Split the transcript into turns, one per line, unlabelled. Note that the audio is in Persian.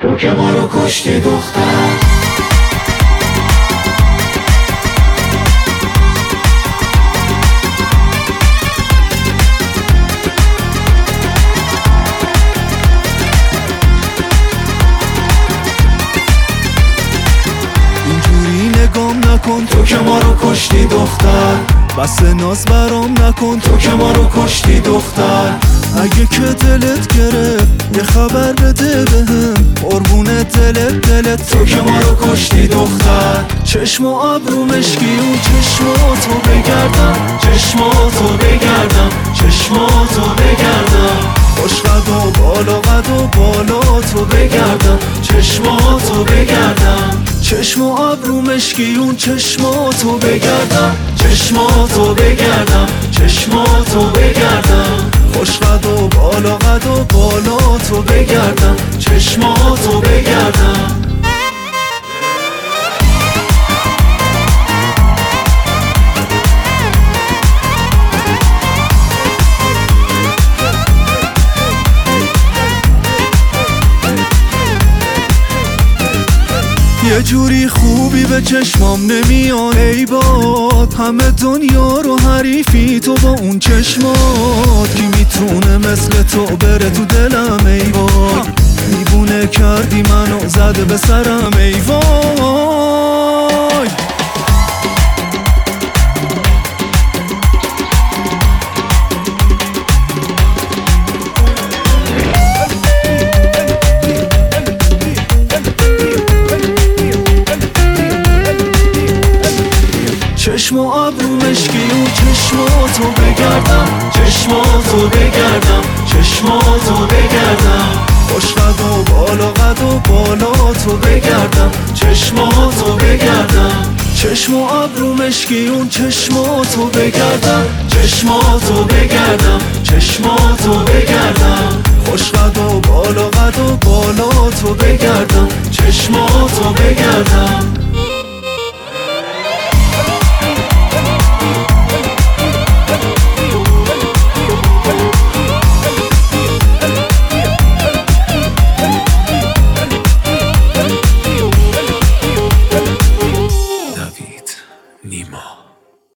تو که ما رو کشتی دختر.
نکن تو که ما رو کشتی دختر، بس ناز برام نکن تو که ما رو کشتی دختر. اگه که دلت گرفت یه خبر بده بهم، قربون دلت تو که ما رو کشتی دختر. چشم و ابرو مشکی و چشماتو بگردم، چشماتو بگردم، چشماتو بگردم. خوش قد و بالا قد و بالا تو بگردم، چشماتو بگردم. چشم و ابرو مشکیون چشماتو بگردم، چشماتو بگردم، چشماتو بگردم. خوش قد و بالا قد و بالا تو بگردم، چشماتو بگردم. یه جوری خوبی به چشمام نمیاد ای باد، همه دنیا رو حریفی تو با اون چشمات. کی میتونه مثل تو بره تو دلم ای باد، دیوونه کردی منو زده به سرم ای وای. چشم و ابرو مشکی و چشماتو بگردم، چشماتو بگردم، چشماتو بگردم. خوش قد و بالا قد و بالا تو بگردم، چشماتو بگردم. چشم و ابرو مشکی اون چشماتو بگردم، چشماتو بگردم، چشماتو بگردم. خوش قد و بالا قد و بالا تو بگردم، چشماتو بگردم.